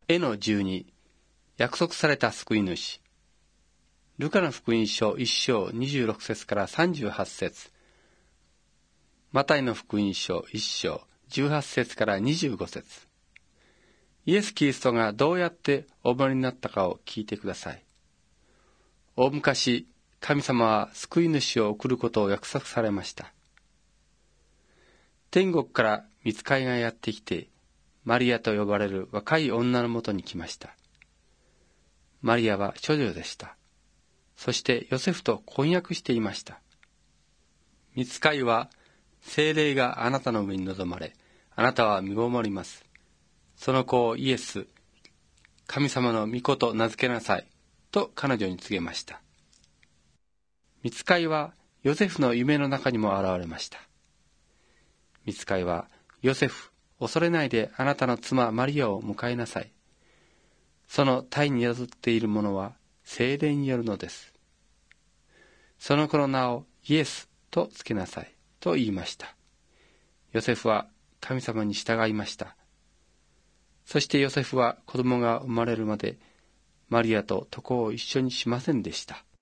絵の12、約束された救い主。ルカの福音書1章26節から38節、マタイの福音書1章18節から25節。イエス・キリストがどうやってお生まれになったかを聞いてください。大昔、神様は救い主を送ることを約束されました。天国から御使いがやってきて、マリアと呼ばれる若い女のもとに来ました。マリアは処女でした。そしてヨセフと婚約していました。御使いは、聖霊があなたの上に臨まれ、あなたは身ごもります。その子をイエス、神様の御子と名付けなさい、と彼女に告げました。御使いはヨセフの夢の中にも現れました。御使いは、ヨセフ、恐れないであなたの妻マリアを迎えなさい。その胎に宿っているものは聖霊によるのです。その子の名をイエスとつけなさいと言いました。ヨセフは神様に従いました。そしてヨセフは子供が生まれるまでマリアと床を一緒にしませんでした。